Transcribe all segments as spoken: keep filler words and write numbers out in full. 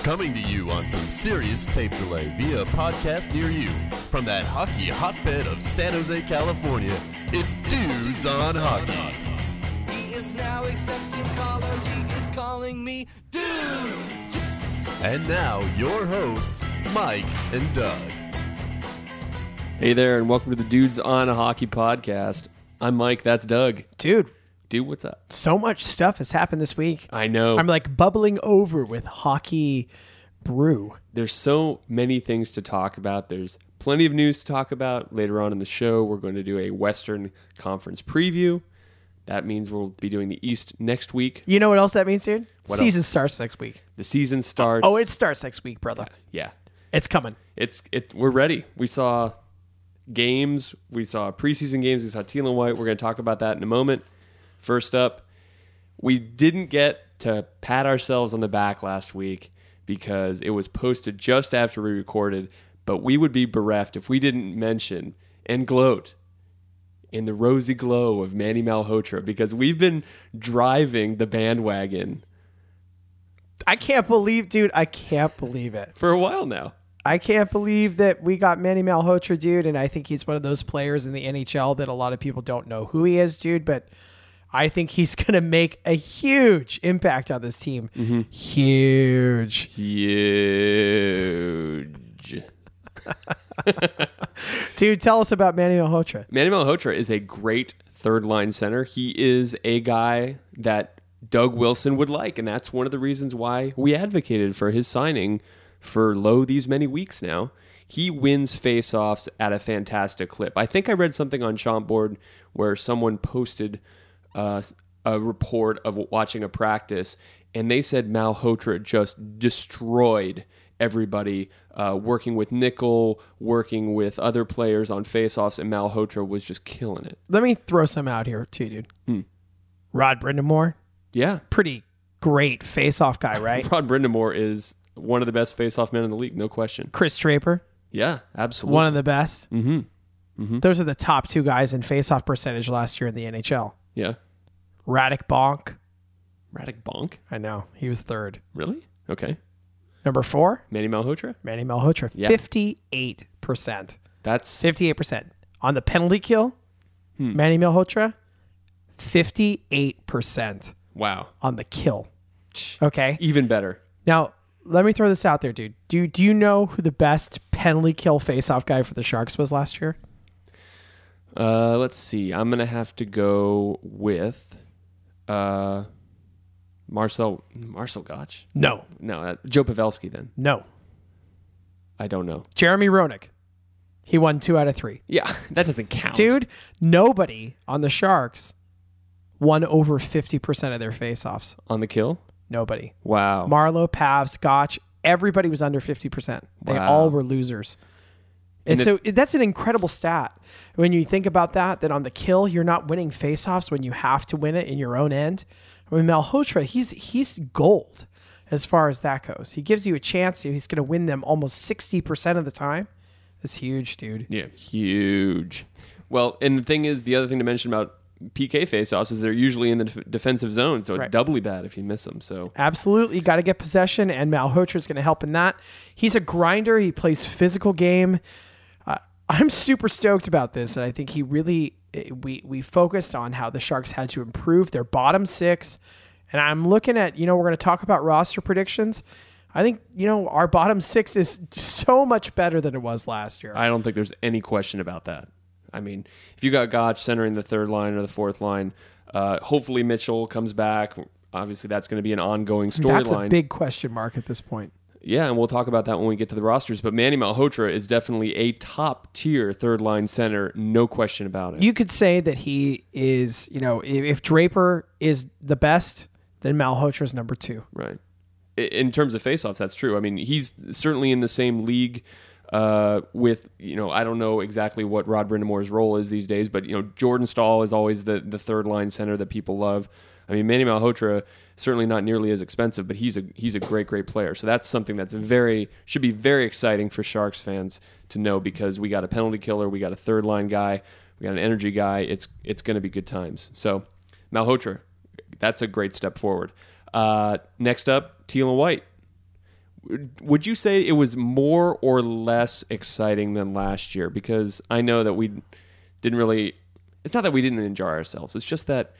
Coming to you on some serious tape delay via a podcast near you. From that hockey hotbed of San Jose, California, it's Dudes on Hockey. He is now accepting callers. He is calling me dude. And now, your hosts, Mike and Doug. Hey there, and welcome to the Dudes on Hockey podcast. I'm Mike, that's Doug. Dude, Dude, what's up? so much stuff has happened this week. I know. I'm like bubbling over with hockey brew. There's so many things to talk about. There's plenty of news to talk about. Later on in the show, we're going to do a Western Conference preview. That means we'll be doing the East next week. You know what else that means, dude? What Season else? starts next week. The season starts. Oh, it starts next week, brother. Yeah. It's coming. It's it's we're ready. We saw games. We saw preseason games. We saw Teal and White. We're going to talk about that in a moment. First up, we didn't get to pat ourselves on the back last week because it was posted just after we recorded, but we would be bereft if we didn't mention and gloat in the rosy glow of Manny Malhotra because we've been driving the bandwagon I can't believe, dude, I can't believe it. for a while now. I can't believe that we got Manny Malhotra, dude, and I think he's one of those players in the N H L that a lot of people don't know who he is, dude, but I think he's going to make a huge impact on this team. Mm-hmm. Huge. Huge. Dude, tell us about Manny Malhotra. Manny Malhotra is a great third line center. He is a guy that Doug Wilson would like, and that's one of the reasons why we advocated for his signing for lo these many weeks now. He wins faceoffs at a fantastic clip. I think I read something on Chomboard where someone posted uh, a report of watching a practice, and they said Malhotra just destroyed everybody, uh, working with nickel, working with other players on faceoffs, and Malhotra was just killing it. Let me throw some out here too, dude. Hmm. Rod Brindamore, Yeah. pretty great face-off guy, right? Rod Brindamore is one of the best face-off men in the league, no question. Chris Draper, Yeah, absolutely. one of the best. Mm-hmm. Mm-hmm. Those are the top two guys in face-off percentage last year in the N H L. Yeah. Radek Bonk, Radek Bonk? I know, he was third. Really? Okay. Number four, Manny Malhotra? Manny Malhotra, Yeah. fifty-eight percent. That's fifty-eight percent. On the penalty kill, Hmm. Manny Malhotra, fifty-eight percent wow. on the kill. Okay? Even better. Now, let me throw this out there, dude. Do, do you know who the best penalty kill face-off guy for the Sharks was last year? Uh, let's see. I'm gonna have to go with uh, Marcel Marcel Gotch. No. No, uh, Joe Pavelski. Then No. I don't know. Jeremy Roenick. He won two out of three. Yeah, that doesn't count, Dude, nobody on the Sharks won over fifty percent of their face-offs. On the kill. Nobody. Wow. Marlowe, Pavs, Gotch, everybody was under fifty percent. They Wow. all were losers. And, And so that's an incredible stat. When you think about that, that on the kill, you're not winning face-offs when you have to win it in your own end. I mean, Malhotra, he's he's gold as far as that goes. He gives you a chance. He's going to win them almost sixty percent of the time. That's huge, dude. Yeah, huge. Well, and the thing is, the other thing to mention about P K faceoffs is they're usually in the def- defensive zone, so it's Right. doubly bad if you miss them. So Absolutely. Got to get possession, and Malhotra is going to help in that. He's a grinder. He plays physical game. Uh, I'm super stoked about this, and I think he really we we focused on how the Sharks had to improve their bottom six, and I'm looking at, you know, we're going to talk about roster predictions. I think, you know, our bottom six is so much better than it was last year. I don't think there's any question about that. I mean, if you got Gotch centering the third line or the fourth line, uh, hopefully Mitchell comes back. Obviously, that's going to be an ongoing That's a storyline. big question mark at this point. Yeah, and we'll talk about that when we get to the rosters. But Manny Malhotra is definitely a top-tier third-line center, no question about it. You could say that he is, you know, if, if Draper is the best, then Malhotra's number two. Right. I- In terms of faceoffs, that's true. I mean, he's certainly in the same league uh, with, you know, I don't know exactly what Rod Brindamore's role is these days, but, you know, Jordan Stahl is always the, the third-line center that people love. I mean, Manny Malhotra, certainly not nearly as expensive, but he's a he's a great, great player. So that's something that's very should be very exciting for Sharks fans to know, because we got a penalty killer, we got a third line guy, we got an energy guy. It's it's going to be good times. So Malhotra, that's a great step forward. Uh, next up, Teal and White. would you say it was more or less exciting than last year? Because I know that we didn't really, it's not that we didn't enjoy ourselves. It's just that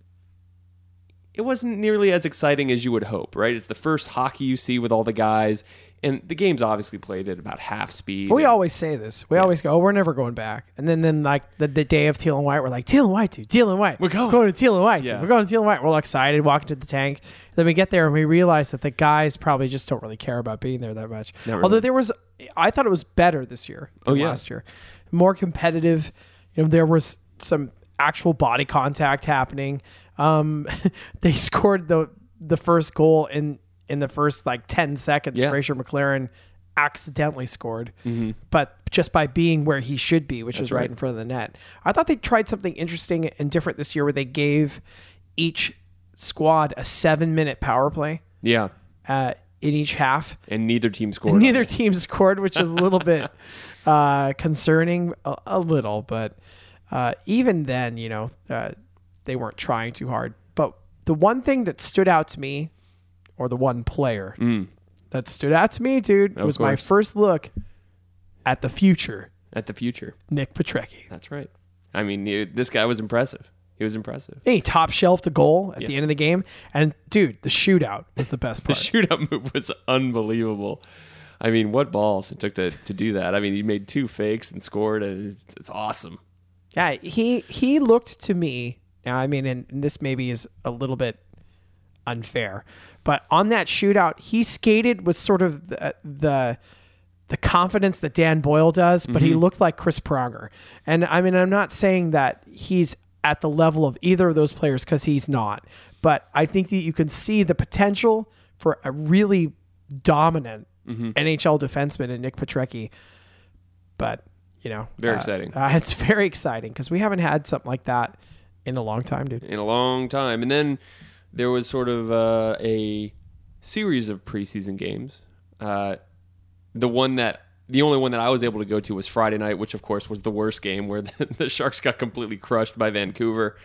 it wasn't nearly as exciting as you would hope, right? It's the first hockey you see with all the guys, and the game's obviously played at about half speed. But we and, always say this. We yeah. always go, oh, we're never going back. And then, then like the, the day of Teal and White, we're like, Teal and White, dude, Teal and White. We're going. We're going to Teal and White. Yeah. Dude. We're going to Teal and White. We're all excited, walking to the tank. Then we get there and we realize that the guys probably just don't really care about being there that much. Not really. Although there was, I thought it was better this year than oh, yeah. last year. More competitive. You know, there was some actual body contact happening. Um, they scored the the first goal in, in the first like ten seconds. Yeah. Fraser McLaren accidentally scored, mm-hmm. but just by being where he should be, which That's is right. right in front of the net. I thought they tried something interesting and different this year where they gave each squad a seven minute power play. Yeah. Uh, in each half. And neither team scored. And neither team scored, which is a little bit uh, concerning, a, a little, but uh, even then, you know, uh, they weren't trying too hard. But the one thing that stood out to me, or the one player mm. that stood out to me, dude, of was course. my first look at the future. At the future. Nick Petrecki. That's right. I mean, you, this guy was impressive. He was impressive. He top shelved a goal at yeah. the end of the game. And, dude, the shootout was the best part. The shootout move was unbelievable. I mean, what balls it took to, to do that. I mean, he made two fakes and scored. And it's, it's awesome. Yeah, he he looked to me, I mean, and this maybe is a little bit unfair, but on that shootout, he skated with sort of the the, the confidence that Dan Boyle does, but mm-hmm. he looked like Chris Pronger. And I mean, I'm not saying that he's at the level of either of those players, because he's not, but I think that you can see the potential for a really dominant mm-hmm. N H L defenseman in Nick Petrecki. But, you know, very uh, exciting. Uh, it's very exciting because we haven't had something like that in a long time, dude. In a long time. And then there was sort of uh, a series of preseason games. Uh, the one that, the only one that I was able to go to was Friday night, which of course was the worst game, where the, the Sharks got completely crushed by Vancouver.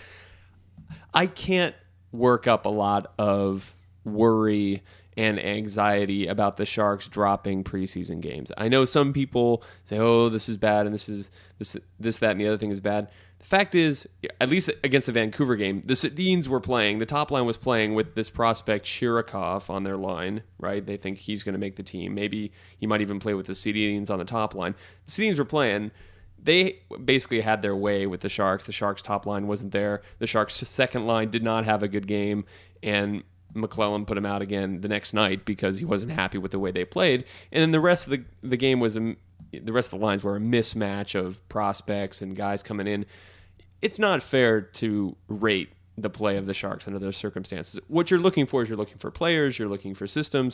I can't work up a lot of worry and anxiety about the Sharks dropping preseason games. I know some people say, "Oh, this is bad," and this is this, this, that, and the other thing is bad. The fact is, at least against the Vancouver game, the Sedins were playing. The top line was playing with this prospect Chirikov on their line, right? They think he's going to make the team. Maybe he might even play with the Sedins on the top line. The Sedins were playing. They basically had their way with the Sharks. The Sharks' top line wasn't there. The Sharks' second line did not have a good game, and McClellan put him out again the next night because he wasn't happy with the way they played. And then the rest of the the game was a, the rest of the lines were a mismatch of prospects and guys coming in. It's not fair to rate the play of the Sharks under those circumstances. What you're looking for is you're looking for players, you're looking for systems.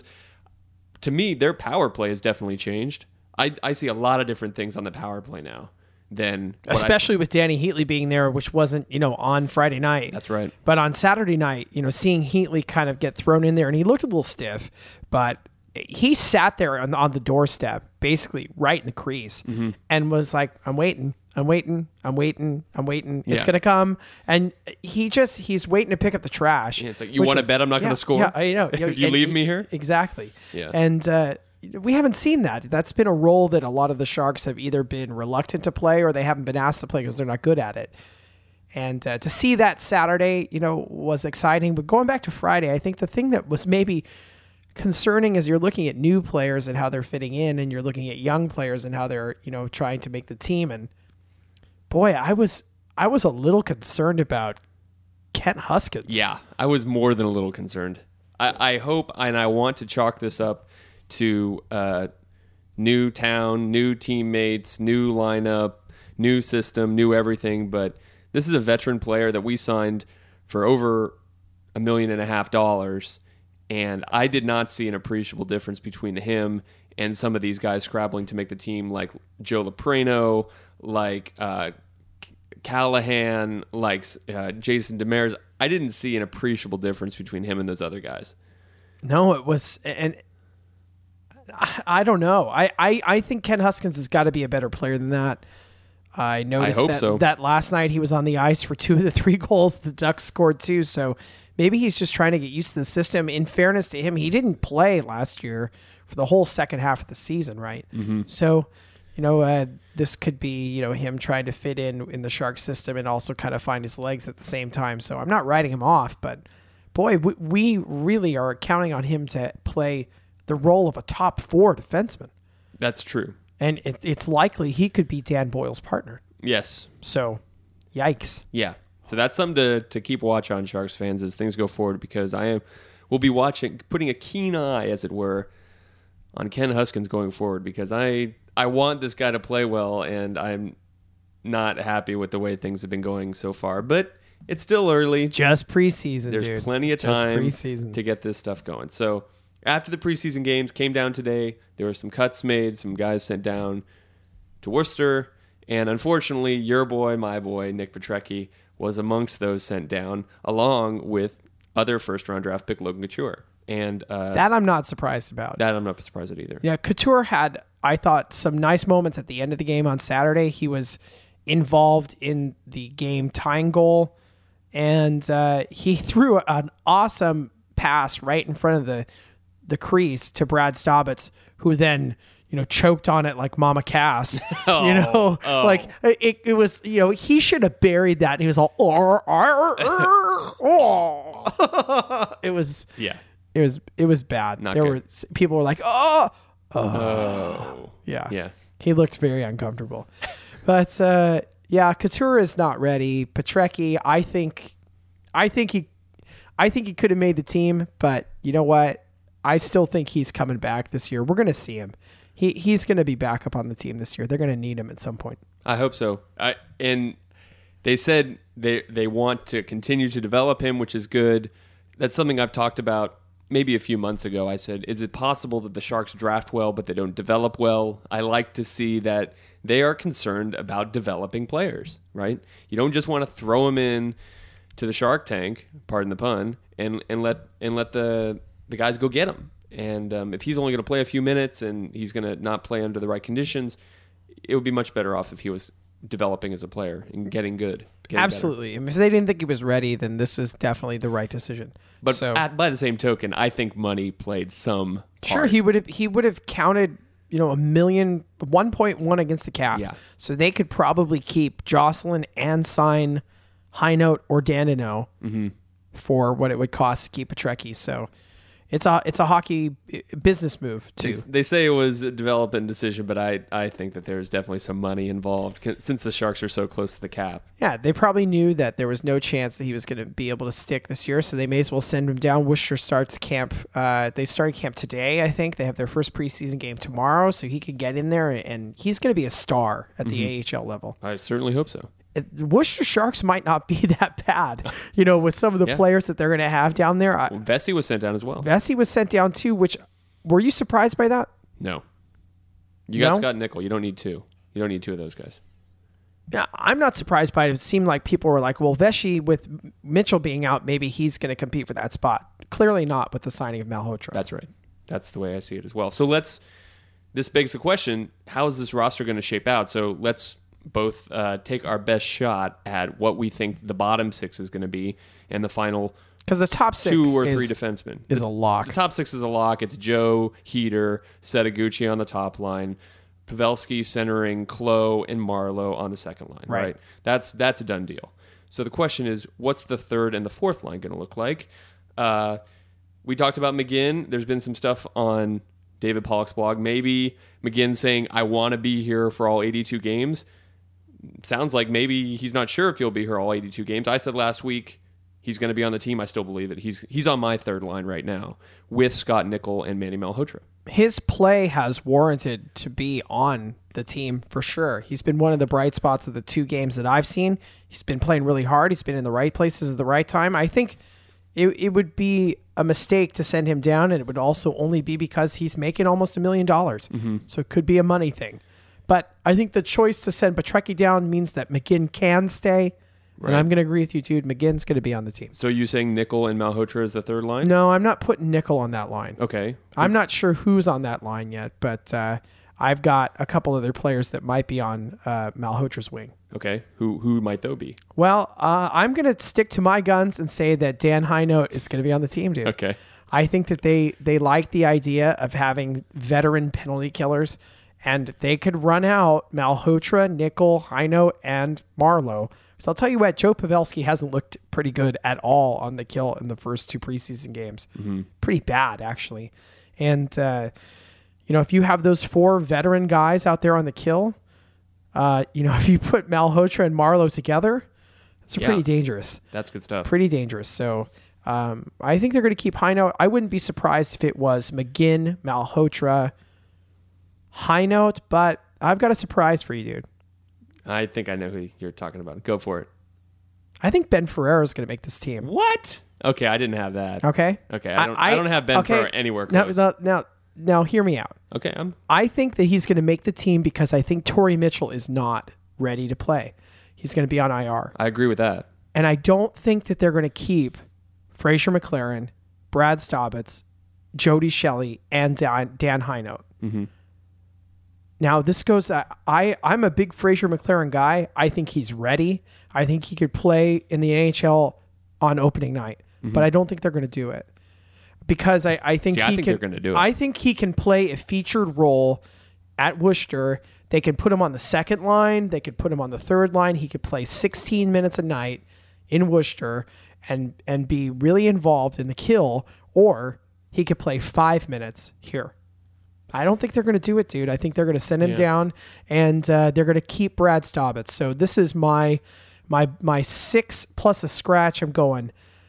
To me, their power play has definitely changed. I, I see a lot of different things on the power play now than what especially with Danny Heatley being there, which wasn't, you know, on Friday night. That's right. But on Saturday night, you know, seeing Heatley kind of get thrown in there, and he looked a little stiff, but he sat there on, on the doorstep, basically right in the crease, mm-hmm. and was like, I'm waiting, I'm waiting, I'm waiting, I'm waiting. It's Yeah. going to come. And he just, he's waiting to pick up the trash. Yeah, it's like, you want to bet I'm not yeah, going to score? Yeah, I know. If you And leave he- me here? Exactly. Yeah. And, uh, we haven't seen that. That's been a role that a lot of the Sharks have either been reluctant to play or they haven't been asked to play because they're not good at it. And uh, to see that Saturday, you know, was exciting. But going back to Friday, I think the thing that was maybe concerning is you're looking at new players and how they're fitting in, and you're looking at young players and how they're, you know, trying to make the team. And boy, I was I was a little concerned about Kent Huskins. Yeah, I was more than a little concerned. I, I hope and I want to chalk this up to uh, new town, new teammates, new lineup, new system, new everything. But this is a veteran player that we signed for over a million and a half dollars, and I did not see an appreciable difference between him and some of these guys scrabbling to make the team, like Joe Loprano, like uh, Callahan, like uh, Jason Demers. I didn't see an appreciable difference between him and those other guys. No, it was, and I, I don't know. I, I, I think Ken Huskins has got to be a better player than that. I noticed I hope that, so. that last night he was on the ice for two of the three goals. The Ducks scored two, so maybe he's just trying to get used to the system. In fairness to him, he didn't play last year for the whole second half of the season, right? Mm-hmm. So, you know, uh, this could be, you know, him trying to fit in in the Sharks system and also kind of find his legs at the same time. So I'm not writing him off, but boy, we, we really are counting on him to play the role of a top four defenseman. That's true. And it, it's likely he could be Dan Boyle's partner. Yes. So, yikes. Yeah. So that's something to, to keep watch on, Sharks fans, as things go forward, because I am will be watching, putting a keen eye, as it were, on Ken Huskins going forward, because I I want this guy to play well, and I'm not happy with the way things have been going so far. But it's still early. It's just preseason, There's dude. plenty of Just time preseason. to get this stuff going. So after the preseason games came down today, there were some cuts made, some guys sent down to Worcester, and unfortunately, your boy, my boy, Nick Petrecki, was amongst those sent down, along with other first-round draft pick Logan Couture. And uh, That I'm not surprised about. that I'm not surprised at either. Yeah, Couture had, I thought, some nice moments at the end of the game on Saturday. He was involved in the game tying goal, and uh, he threw an awesome pass right in front of the the crease to Brad Staubitz, who then, you know, choked on it like Mama Cass. Oh, you know, oh. like it, it was, you know, he should have buried that. He was all, "Arr, arr, arr, oh." It was, Yeah. it was, it was bad. Not there good. were people were like, oh, Oh. yeah. Yeah. He looked very uncomfortable. But uh, yeah, Couture is not ready. Petrecki, I think I think he I think he could have made the team, but you know what? I still think he's coming back this year. We're gonna see him. He he's gonna be back up on the team this year. They're gonna need him at some point. I hope so. I and they said they they want to continue to develop him, which is good. That's something I've talked about maybe a few months ago. I said, is it possible that the Sharks draft well, but they don't develop well? I like to see that they are concerned about developing players, right? You don't just want to throw them in to the Shark Tank, pardon the pun, and and let and let the the guys go get them. And um, if he's only going to play a few minutes and he's going to not play under the right conditions, it would be much better off if he was developing as a player and getting good. Getting Absolutely. I mean, if they didn't think he was ready, then this is definitely the right decision. But so, at, by the same token, I think money played some part. sure, he would have he would have counted, you know, a million, one point one against the cap. Yeah. So they could probably keep Jocelyn and sign High Note or Dandino Mm-hmm. for what it would cost to keep Petrecki. So it's a it's a hockey business move They, too. they say it was a development decision, but I, I think that there's definitely some money involved c- since the Sharks are so close to the cap. Yeah, they probably knew that there was no chance that he was going to be able to stick this year, so they may as well send him down. Worcester starts camp. Uh, they started camp today, I think. They have their first preseason game tomorrow, so he could get in there, and he's going to be a star at the Mm-hmm. A H L level. I certainly hope so. It- the Worcester Sharks might not be that bad, you know, with some of the Yeah. players that they're going to have down there. I, Well, Vesey was sent down as well. Vesey was sent down too, which, were you surprised by that? No. You got No? Scott Nickel. You don't need two. You don't need two of those guys. Yeah, I'm not surprised by it. It seemed like people were like, well, Vesey, with Mitchell being out, maybe he's going to compete for that spot. Clearly not with the signing of Malhotra. That's right. That's the way I see it as well. So let's, this begs the question, how is this roster going to shape out? So let's both uh, take our best shot at what we think the bottom six is going to be and the final Because the top six two or is, three defensemen. is a lock. The top six is a lock. It's Joe, Heater, Setaguchi on the top line, Pavelski centering Klo and Marlowe on the second line. Right. Right. That's that's a done deal. So the question is, what's the third and the fourth line going to look like? Uh, we talked about McGinn. There's been some stuff on David Pollock's blog. Maybe McGinn saying, I want to be here for all eighty-two games. Sounds like maybe he's not sure if he'll be here all eighty-two games. I said last week he's going to be on the team. I still believe it. He's he's on my third line right now with Scott Nickel and Manny Malhotra. His play has warranted to be on the team for sure. He's been one of the bright spots of the two games that I've seen. He's been playing really hard. He's been in the right places at the right time. I think it, it would be a mistake to send him down, and it would also only be because he's making almost a million dollars. So it could be a money thing. But I think the choice to send Petrecki down means that McGinn can stay. Right. And I'm going to agree with you, dude. McGinn's going to be on the team. So you saying Nickel and Malhotra is the third line? No, I'm not putting Nickel on that line. Okay. I'm not sure who's on that line yet, but uh, I've got a couple other players that might be on uh, Malhotra's wing. Okay, who who might those be? Well, uh, I'm going to stick to my guns and say that Dan Hinote is going to be on the team, dude. Okay. I think that they, they like the idea of having veteran penalty killers, and they could run out Malhotra, Nickel, Hinote, and Marleau. So I'll tell you what, Joe Pavelski hasn't looked pretty good at all on the kill in the first two preseason games. Mm-hmm. Pretty bad, actually. And, uh, you know, if you have those four veteran guys out there on the kill, uh, you know, if you put Malhotra and Marleau together, it's Yeah. pretty dangerous. That's good stuff. Pretty dangerous. So um, I think they're going to keep Hinote. I wouldn't be surprised if it was McGinn, Malhotra, Hinote, but I've got a surprise for you, dude. I think I know who you're talking about. Go for it. I think Ben Ferrero is going to make this team. What? Okay, I didn't have that. Okay. Okay, I don't. I, don't have Ben okay. Ferrero anywhere Now, close. now, now, now, hear me out. Okay, I'm. I think that he's going to make the team because I think Torrey Mitchell is not ready to play. He's going to be on I R. I agree with that. And I don't think that they're going to keep Fraser McLaren, Brad Staubitz, Jody Shelley, and Dan, Dan Hinote. Mm-hmm. Now, this goes, uh, I, I'm a big Fraser McLaren guy. I think he's ready. I think he could play in the N H L on opening night, mm-hmm. but I don't think they're going to do it because I, I think See, he I think can, they're gonna do it. I think he can play a featured role at Worcester. They can put him on the second line. They could put him on the third line. He could play sixteen minutes a night in Worcester and, and be really involved in the kill, or he could play five minutes here. I don't think they're going to do it, dude. I think they're going to send him Yeah. down, and uh, they're going to keep Brad Staubitz. So this is my my my six plus a scratch. I'm going.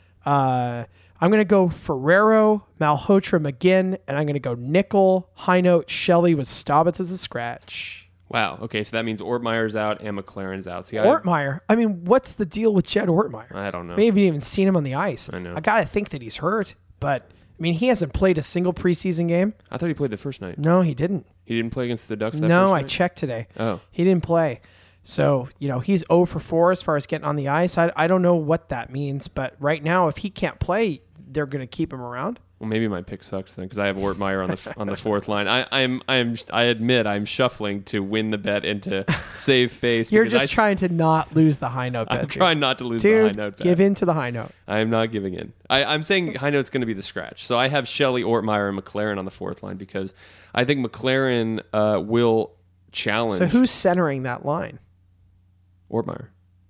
Uh, I'm going to go Ferrero, Malhotra, McGinn, and I'm going to go Nickel, Hinote, Shelley with Staubitz as a scratch. Wow. Okay, so that means Ortmeyer's out and McLaren's out. See, I, Ortmeyer. I mean, what's the deal with Jed Ortmeyer? I don't know. We haven't even seen him on the ice. I know. I got to think that he's hurt, but I mean, he hasn't played a single preseason game. I thought he played the first night. No, he didn't. He didn't play against the Ducks that No, first I night? checked today. Oh. He didn't play. So, you know, he's zero for four as far as getting on the ice. I, I don't know what that means, but right now, if he can't play, they're going to keep him around. Well, maybe my pick sucks then because I have Ortmeyer on the on the fourth line. I, I'm I'm I admit I'm shuffling to win the bet and to save face. You're because just I, trying to not lose the high note bet. I'm dude. trying not to lose Dude, the high note bet. give in to the high note. I am not giving in. I, I'm saying high note's going to be the scratch. So I have Shelley, Ortmeyer, and McLaren on the fourth line because I think McLaren uh, will challenge. So who's centering that line? Ortmeyer.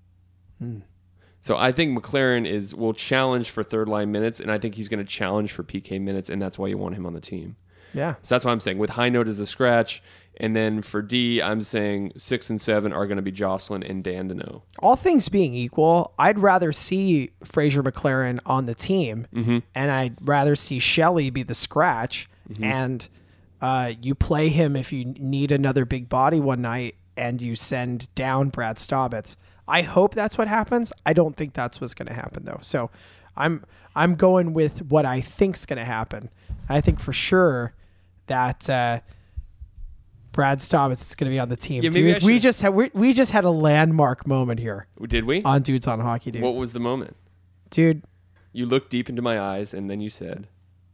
Hmm. So I think McLaren is will challenge for third line minutes, and I think he's going to challenge for P K minutes, and that's why you want him on the team. Yeah. So that's what I'm saying. With high note as the scratch, and then for D, I'm saying six and seven are going to be Jocelyn and Dandino. All things being equal, I'd rather see Fraser McLaren on the team, Mm-hmm. and I'd rather see Shelley be the scratch, Mm-hmm. and uh, you play him if you need another big body one night, and you send down Brad Staubitz. I hope that's what happens. I don't think that's what's going to happen, though. So I'm I'm going with what I think's going to happen. I think for sure that uh, Brad Staubitz is going to be on the team. Yeah, maybe dude, I we should- just had we, we just had a landmark moment here Did we? on Dudes on Hockey, dude. What was the moment? Dude, You looked deep into my eyes, and then you said,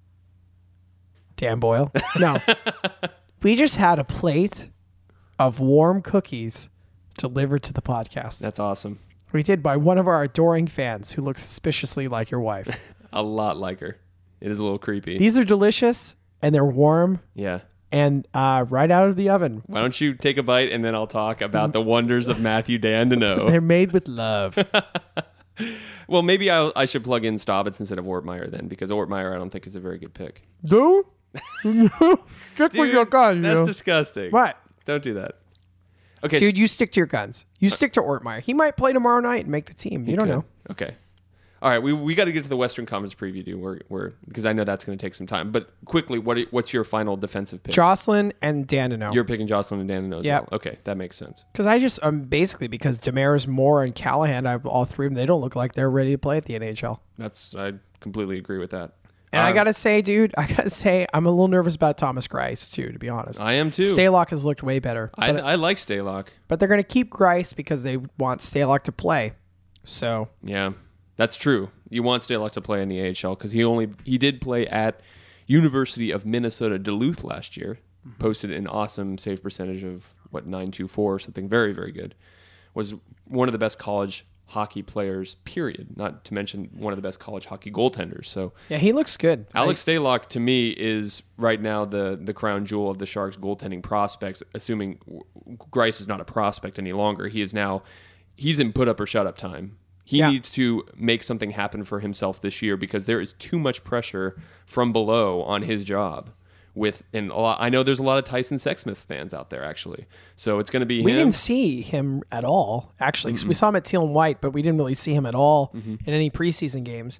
Dan Boyle. No, we just had a plate of warm cookies delivered to the podcast. "That's awesome." We did by one of our adoring fans who looks suspiciously like your wife. A lot like her. It is a little creepy. These are delicious and they're warm yeah. and uh, right out of the oven. Why don't you take a bite, and then I'll talk about the wonders of Matthew Dandino. They're made with love. Well, maybe I I should plug in Staubitz instead of Ortmeyer then, because Ortmeyer I don't think is a very good pick. Do? Stick with your guns. That's you. disgusting. What? Don't do that. Okay, Dude, you stick to your guns. You stick to Ortmeyer. He might play tomorrow night and make the team. You don't okay. know. Okay. All right, we we got to get to the Western Conference preview, dude. We're we're because I know that's going to take some time. But quickly, what are, what's your final defensive pick? Jocelyn and Dandino. You're picking Jocelyn and Dandino as Yep. well. Okay, that makes sense. Because I just, um, basically, because Damaris, Moore, and Callahan, I have all three of them, they don't look like they're ready to play at the N H L. That's I completely agree with that. And I Um, got to say, dude, I got to say, I'm a little nervous about Thomas Greiss, too, to be honest. I am too. Stalock has looked way better. I But, I like Stalock. but they're going to keep Greiss because they want Stalock to play. So, Yeah, that's true. You want Stalock to play in the A H L because he only he did play at University of Minnesota Duluth last year. posted an awesome save percentage of what nine two four or something very very good. Was one of the best college hockey players, period. Not to mention one of the best college hockey goaltenders. So Yeah, he looks good. Alex Stalock, to me, is right now the the crown jewel of the Sharks' goaltending prospects, assuming Greiss is not a prospect any longer. He is now, he's in put up or shut up time. He Yeah. needs to make something happen for himself this year because there is too much pressure from below on his job. With and a lot, I know there's a lot of Tyson Sexsmith fans out there, actually. So it's going to be We him. didn't see him at all, actually. 'Cause we saw him at Teal and White, but we didn't really see him at all Mm-hmm. in any preseason games.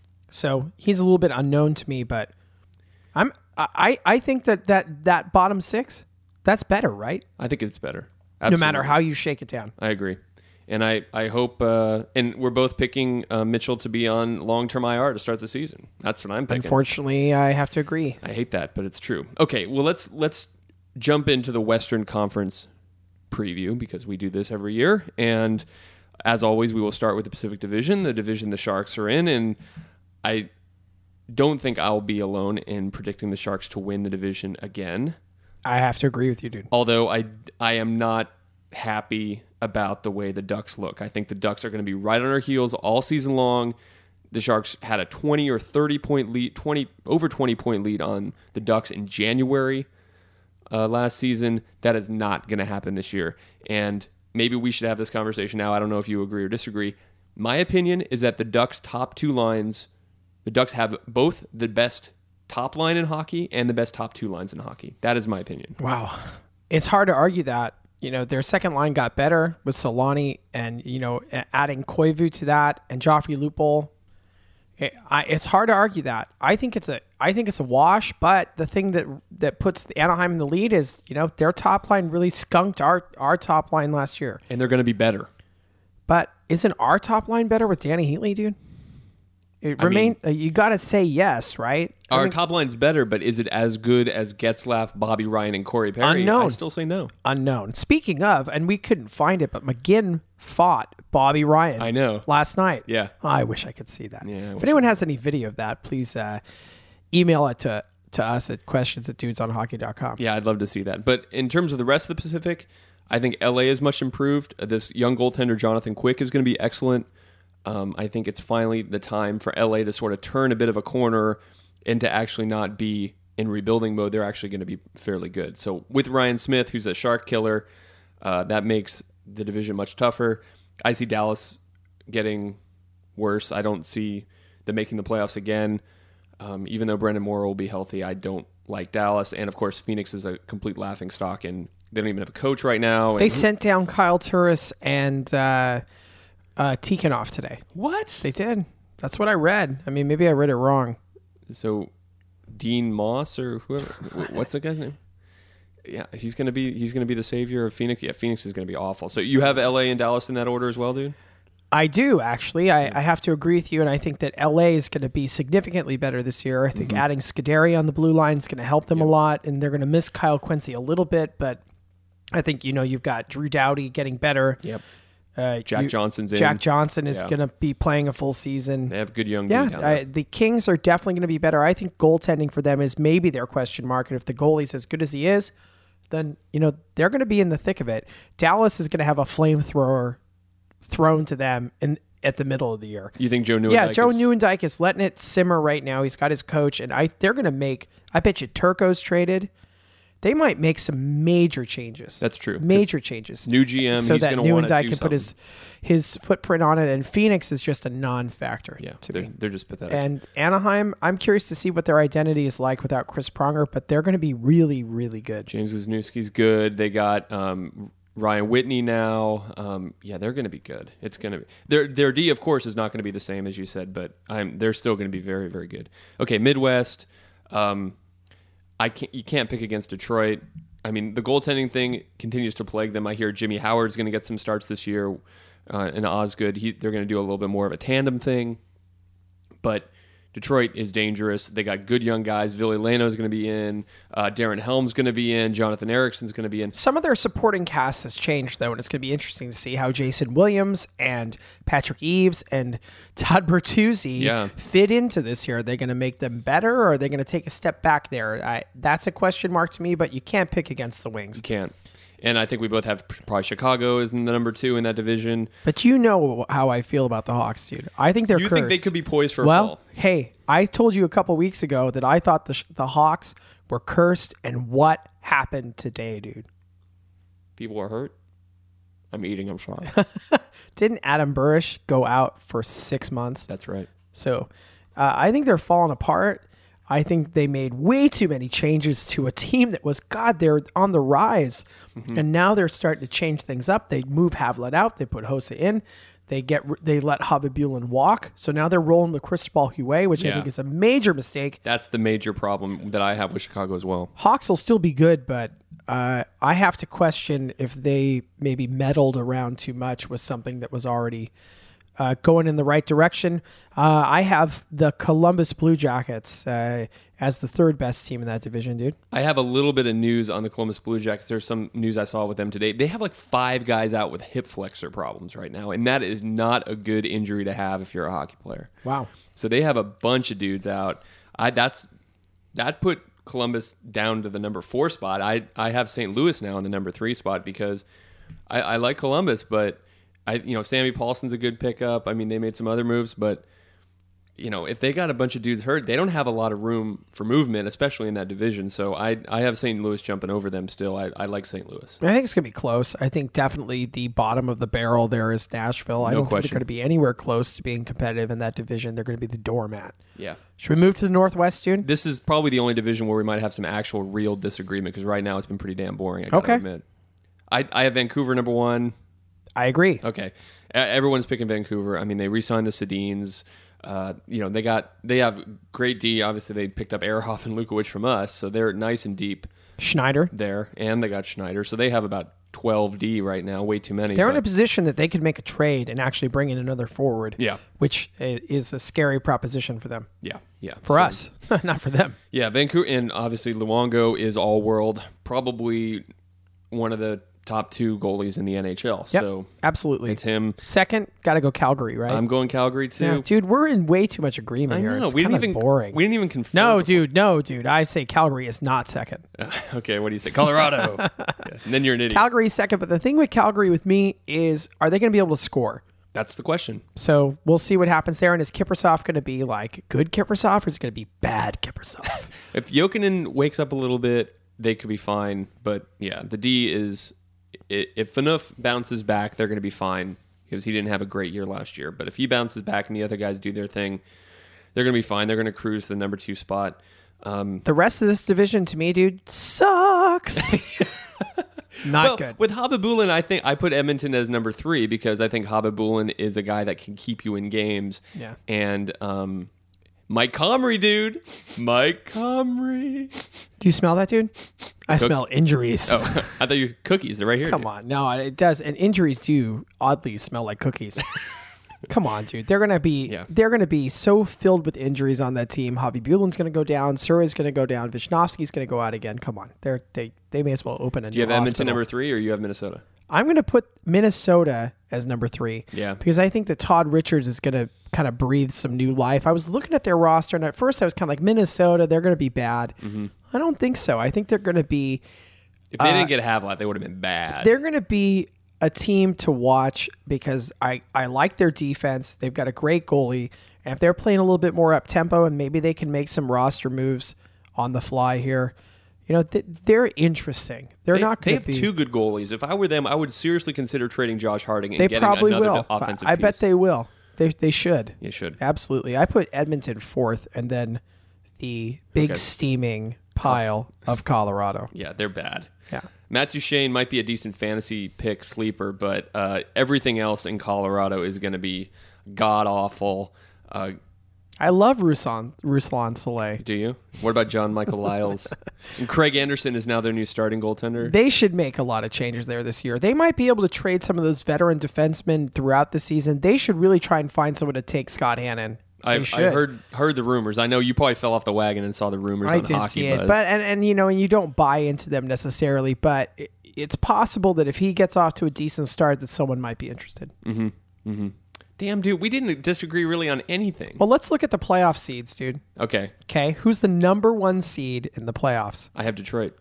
So he's a little bit unknown to me, but I'm I, I think that, that that bottom six, that's better, right? I think it's better. No matter Absolutely. how you shake it down. I agree. And I, I hope, uh, and we're both picking uh, Mitchell to be on long-term I R to start the season. That's what I'm picking. Unfortunately, I have to agree. I hate that, but it's true. Okay, well, let's let's jump into the Western Conference preview because we do this every year. And as always, we will start with the Pacific Division, the division the Sharks are in. And I don't think I'll be alone in predicting the Sharks to win the division again. I have to agree with you, dude. Although I, I am not happy about the way the Ducks look. I think the Ducks are going to be right on our heels all season long. The Sharks had a twenty or thirty point lead, twenty over twenty point lead on the Ducks in January uh, last season. That is not going to happen this year. And maybe we should have this conversation now. I don't know if you agree or disagree. My opinion is that the Ducks' top two lines, the Ducks have both the best top line in hockey and the best top two lines in hockey. That is my opinion. Wow. It's hard to argue that. You know, their second line got better with Solani and, you know, adding Koivu to that and Joffrey Lupul. It, I, it's hard to argue that. I think it's a I think it's a wash, but the thing that that puts Anaheim in the lead is, you know, their top line really skunked our our top line last year. And they're going to be better. But isn't our top line better with Danny Heatley, dude? It I remain mean- uh, you got to say yes, right? I Our mean, top line's better, but is it as good as Getzlaff, Bobby Ryan, and Corey Perry? Unknown. I still say no. unknown. Speaking of, and we couldn't find it, but McGinn fought Bobby Ryan. I know. Last night. Yeah. Oh, I wish I could see that. Yeah, I if wish anyone has any video of that, please uh, email it to to us at questions at dudes on hockey dot com. Yeah, I'd love to see that. But in terms of the rest of the Pacific, I think L A is much improved. Uh, This young goaltender, Jonathan Quick, is going to be excellent. Um, I think it's finally the time for L A to sort of turn a bit of a corner and to actually not be in rebuilding mode. They're actually going to be fairly good. So with Ryan Smith, who's a shark killer, uh, that makes the division much tougher. I see Dallas getting worse. I don't see them making the playoffs again. Um, even though Brendan Moore will be healthy, I don't like Dallas. And, of course, Phoenix is a complete laughing stock, and they don't even have a coach right now. They And- sent down Kyle Turris and uh, uh, Tikhonov today. What? They did. That's what I read. I mean, maybe I read it wrong. So Dean Moss or whoever, wh- what's that guy's name? Yeah, he's gonna be he's gonna be the savior of Phoenix. Yeah, Phoenix is gonna be awful. So you have L A and Dallas in that order as well, dude? I do, actually. I, I have to agree with you, and I think that L A is going to be significantly better this year. I think Mm-hmm. adding Scuderi on the blue line is going to help them a lot, and they're going to miss Kyle Quincy a little bit, but I think, you know, you've got Drew Doughty getting better. Yep. Uh, Jack you- Johnson's in. Jack Johnson is Yeah. going to be playing a full season. They have good young. Yeah, dude down I, there. the Kings are definitely going to be better. I think goaltending for them is maybe their question mark. And if the goalie's as good as he is, then, you know, they're going to be in the thick of it. Dallas is going to have a flamethrower thrown to them in at the middle of the year. You think Joe Newendike? Yeah, Joe is, Newendike is letting it simmer right now. He's got his coach, and I they're going to make. I bet you Turco's traded. They might make some major changes. That's true. Major changes. New G M, so he's that gonna wanna Newendike do can put his something. his footprint on it, and Phoenix is just a non-factor Yeah, to they're, me. they're just pathetic. And Anaheim, I'm curious to see what their identity is like without Chris Pronger, but they're going to be really, really good. James Wisniewski's good. They got um, Ryan Whitney now. Um, yeah, they're going to be good. It's going to be their their D, of course, is not going to be the same as you said, but I'm they're still going to be very, very good. Okay, Midwest. Um, I can't you can't pick against Detroit. I mean, the goaltending thing continues to plague them. I hear Jimmy Howard's going to get some starts this year, uh, and Osgood. He, they're going to do a little bit more of a tandem thing, but Detroit is dangerous. They got good young guys. Ville Leno is going to be in. Uh, Darren Helm's going to be in. Jonathan Erickson's going to be in. Some of their supporting cast has changed, though, and it's going to be interesting to see how Jason Williams and Patrick Eaves and Todd Bertuzzi Yeah. fit into this year. Are they going to make them better, or are they going to take a step back there? I, that's a question mark to me, but you can't pick against the Wings. You can't. And I think we both have probably Chicago is in the number two in that division. But you know how I feel about the Hawks, dude. I think they're You cursed. think they could be poised for a well, fall? hey, I told you a couple weeks ago that I thought the the Hawks were cursed, and what happened today, dude? People are hurt. I'm eating. I'm sorry. Didn't Adam Burrish go out for six months? That's right. So uh, I think they're falling apart. I think they made way too many changes to a team that was, God, they're on the rise. Mm-hmm. And now they're starting to change things up. They move Havlat out. They put Hossa in. They get they let Habibulin walk. So now they're rolling with Cristobal Huet, which Yeah. I think is a major mistake. That's the major problem that I have with Chicago as well. Hawks will still be good, but uh, I have to question if they maybe meddled around too much with something that was already uh, going in the right direction. Uh, I have the Columbus Blue Jackets uh, as the third best team in that division, dude. I have a little bit of news on the Columbus Blue Jackets. There's some news I saw with them today. They have like five guys out with hip flexor problems right now, and that is not a good injury to have if you're a hockey player. Wow. So they have a bunch of dudes out. I that's that put Columbus down to the number four spot. I I have Saint Louis now in the number three spot because I, I like Columbus, but I you know Sammy Paulson's a good pickup. I mean they made some other moves, but you know if they got a bunch of dudes hurt, they don't have a lot of room for movement, especially in that division. So I I have Saint Louis jumping over them still. I, I like Saint Louis. I think it's going to be close. I think definitely the bottom of the barrel there is Nashville. I No don't think question. they're going to be anywhere close to being competitive in that division. They're going to be the doormat. Yeah. Should we move to the Northwest, dude? This is probably the only division where we might have some actual real disagreement because right now it's been pretty damn boring. I gotta Okay. admit. I I have Vancouver number one. I agree. Okay, E- everyone's picking Vancouver. I mean, they re-signed the Sedins. Uh, you know, they got they have great D. Obviously, they picked up Ehrhoff and Lukowicz from us, so they're nice and deep Schneider. there. And they got Schneider, so they have about twelve D right now. Way too many. They're in but- a position that they could make a trade and actually bring in another forward. Yeah. Which i- is a scary proposition for them. yeah, yeah. For So- us, not for them. yeah. Vancouver and obviously Luongo is all world, probably one of the top two goalies in the N H L. Yep, So absolutely. it's him. Second, got to go Calgary, right? I'm going Calgary too. yeah, dude, we're in way too much agreement I here. know. It's we didn't kinda even boring. We didn't even confirm. no, before. dude, no, dude. I say Calgary is not second. Okay, what do you say? Colorado. Yeah, and then you're an idiot. Calgary second, but the thing with Calgary with me is, are they going to be able to score? That's the question. So we'll see what happens there. And is Kiprusoff going to be like good Kiprusoff, or is it going to be bad Kiprusoff? If Jokinen wakes up a little bit, they could be fine. But yeah, the D is i- if Phaneuf bounces back, they're going to be fine because he didn't have a great year last year. But if he bounces back and the other guys do their thing, they're going to be fine. They're going to cruise to the number two spot. Um, The rest of this division, to me, dude, sucks. Not well, good. with Habibulin, I think I put Edmonton as number three because I think Habibulin is a guy that can keep you in games. Yeah. And um, Mike Comrie, dude, Mike Comrie. Do you smell that, dude? I Cook- smell injuries. Oh, I thought you were cookies. They're right here. Come dude. on. No, it does. And injuries do oddly smell like cookies. Come on, dude. They're gonna be Yeah. they're gonna be so filled with injuries on that team. Javi Bulin's gonna go down. Surrey's gonna go down. Visnovsky's gonna go out again. Come on. They're they they may as well open a Do you new have Edmonton hospital. number three or you have Minnesota? I'm gonna put Minnesota as number three. Yeah. Because I think that Todd Richards is gonna kind of breathe some new life. I was looking at their roster, and at first I was kind of like, Minnesota, they're gonna be bad. Mm-hmm. I don't think so. I think they're gonna be If they didn't get Havlat, they would have been bad. they're going to be a team to watch because I, I like their defense. They've got a great goalie. And if they're playing a little bit more up tempo and maybe they can make some roster moves on the fly here, you know, th- they're interesting. They're They, not they going have to be. two good goalies. If I were them, I would seriously consider trading Josh Harding and They getting probably another will. offensive I, I piece. bet they will. They they should. You should. Absolutely. I put Edmonton fourth and then the big Okay. steaming pile of Colorado. Yeah, they're bad. Yeah. Matt Duchene might be a decent fantasy pick sleeper, but uh, everything else in Colorado is going to be god awful. Uh, I love Ruslan Ruslan Soleil. do you? What about John Michael Lyles? And Craig Anderson is now their new starting goaltender. They should make a lot of changes there this year. They might be able to trade some of those veteran defensemen throughout the season. They should really try and find someone to take Scott Hannon I, should. I heard heard the rumors. I know you probably fell off the wagon and saw the rumors I on did Hockey see it, Buzz. but and and you know, and you don't buy into them necessarily, but it, it's possible that if he gets off to a decent start, that someone might be interested. Mm-hmm. Mm-hmm. Damn, dude, we didn't disagree really on anything. Well, let's look at the playoff seeds, dude. Okay, Okay, who's the number one seed in the playoffs? I have Detroit.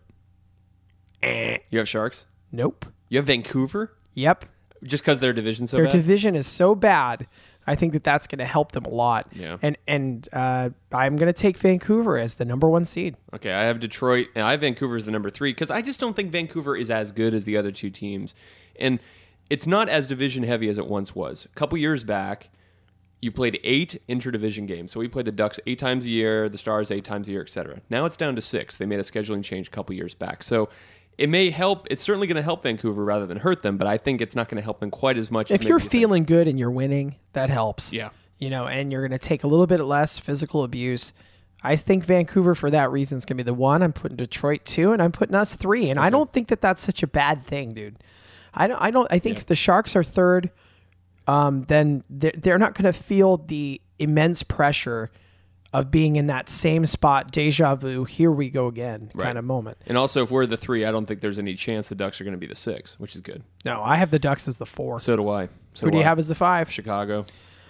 Eh. You have Sharks. Nope. You have Vancouver. Yep. Just because their division's so Their bad. division is so bad. I think that that's going to help them a lot. Yeah. And and uh, I'm going to take Vancouver as the number one seed. Okay, I have Detroit, and I have Vancouver as the number three because I just don't think Vancouver is as good as the other two teams, and it's not as division heavy as it once was. A couple years back, you played eight interdivision games. So we played the Ducks eight times a year, the Stars eight times a year, et cetera. Now it's down to six. They made a scheduling change a couple years back. So it may help. It's certainly going to help Vancouver rather than hurt them, but I think it's not going to help them quite as much. If as you're maybe you think. feeling good and you're winning, that helps. Yeah. You know, and you're going to take a little bit less physical abuse. I think Vancouver, for that reason, is going to be the one. I'm putting Detroit two, and I'm putting us three. And I don't think that that's such a bad thing, dude. I don't. I don't. I think Yeah. if the Sharks are third, um, then they're, they're not going to feel the immense pressure of being in that same spot, deja vu, here we go again Right. kind of moment. And also, if we're the three, I don't think there's any chance the Ducks are going to be the six, which is good. No, I have the Ducks as the four. So do I. So Who do you I. have as the five? Chicago.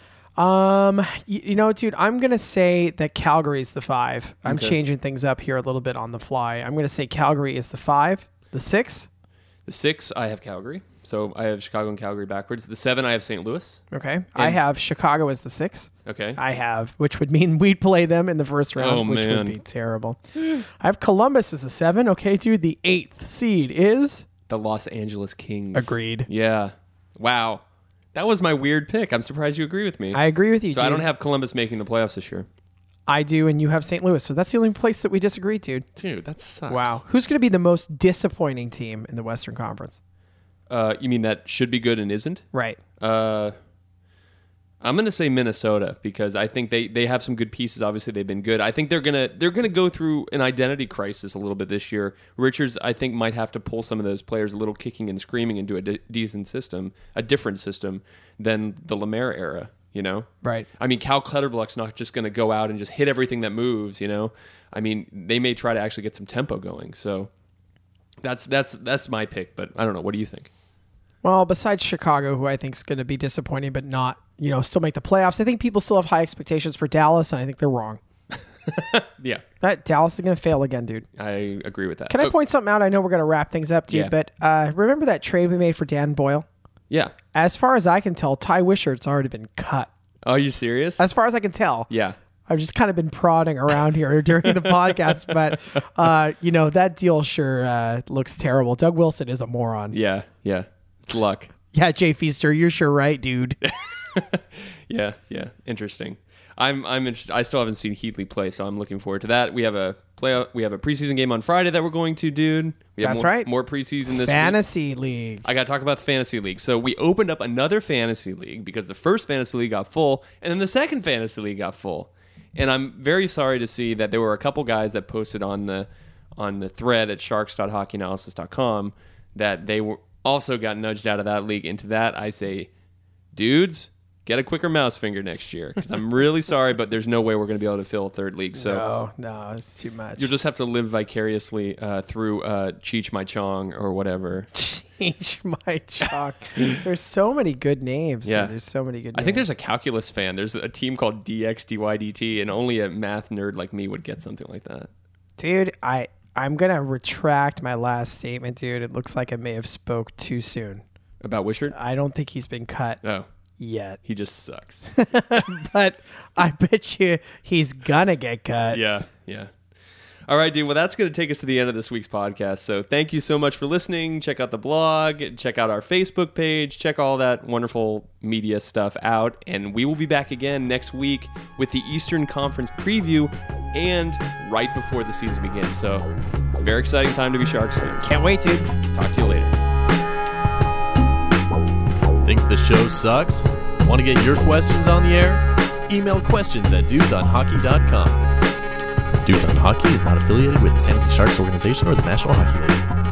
Um, you, you know, dude, I'm gonna say that Calgary is the five. I'm Okay. changing things up here a little bit on the fly. I'm gonna say Calgary is the five. The six, The six, I have Calgary. So I have Chicago and Calgary backwards. The seven, I have Saint Louis. okay. I have Chicago as the six. Okay. I have, which would mean we'd play them in the first round, Oh, which man. would be terrible. I have Columbus as the seven. Okay, dude. The eighth seed is The Los Angeles Kings. Agreed. Yeah. Wow. That was my weird pick. I'm surprised you agree with me. I agree with you. so dude. I don't have Columbus making the playoffs this year. I do, and you have Saint Louis. So that's the only place that we disagree, dude. Dude, that sucks. Wow. Who's going to be the most disappointing team in the Western Conference? Uh, you mean that should be good and isn't? Right. Uh, I'm gonna say Minnesota because I think they, they have some good pieces. Obviously, they've been good. I think they're gonna they're gonna go through an identity crisis a little bit this year. Richards, I think, might have to pull some of those players a little kicking and screaming into a de- decent system, a different system than the Lemaire era. You know, Right. I mean, Cal Clutterbuck's not just going to go out and just hit everything that moves. You know, I mean, they may try to actually get some tempo going. So that's that's that's my pick. But I don't know. What do you think? Well, besides Chicago, who I think is going to be disappointing, but not, you know, still make the playoffs. I think people still have high expectations for Dallas, and I think they're wrong. Yeah, That Dallas is going to fail again, dude. I agree with that. Can I Oh, point something out? I know we're going to wrap things up, dude, Yeah. but uh, remember that trade we made for Dan Boyle? Yeah. As far as I can tell, Ty Wishart's already been cut. Are you serious? As far as I can tell. yeah. I've just kind of been prodding around here during the podcast, but, uh, you know, that deal sure uh, looks terrible. Doug Wilson is a moron. Yeah. Yeah. It's luck. Yeah, Jay Feaster, you're sure right, dude. Yeah. Yeah. Interesting. I'm I'm interested. I still haven't seen Heatley play, so I'm looking forward to that. We have a play. We have a preseason game on Friday that we're going to, dude. We have That's more, right. More preseason this week. Fantasy League. I got to talk about the fantasy league. So we opened up another fantasy league because the first fantasy league got full, and then the second fantasy league got full. And I'm very sorry to see that there were a couple guys that posted on the on the thread at sharks dot hockey analysis dot com that they were also got nudged out of that league into that. I say, dudes, get a quicker mouse finger next year because I'm really sorry, but there's no way we're going to be able to fill a third league. So No, no, it's too much. you'll just have to live vicariously uh, through uh, Cheech My Chong or whatever. Change my chalk. There's so many good names. Yeah. There's so many good I names. think there's a calculus fan. There's a team called D X D Y D T, and only a math nerd like me would get something like that. Dude, I, I'm going to retract my last statement, dude. It looks like I may have spoke too soon. About Wishart? I don't think he's been cut Oh, yet. he just sucks. But I bet you he's going to get cut. Yeah, yeah. All right, dude. Well, that's going to take us to the end of this week's podcast. So thank you so much for listening. Check out the blog. Check out our Facebook page. Check all that wonderful media stuff out. And we will be back again next week with the Eastern Conference preview and right before the season begins. So it's a very exciting time to be Sharks fans. Can't wait, dude. Talk to you later. Think the show sucks? Want to get your questions on the air? Email questions at dudes on hockey dot com. Dudes on Hockey is not affiliated with the San Jose Sharks organization or the National Hockey League.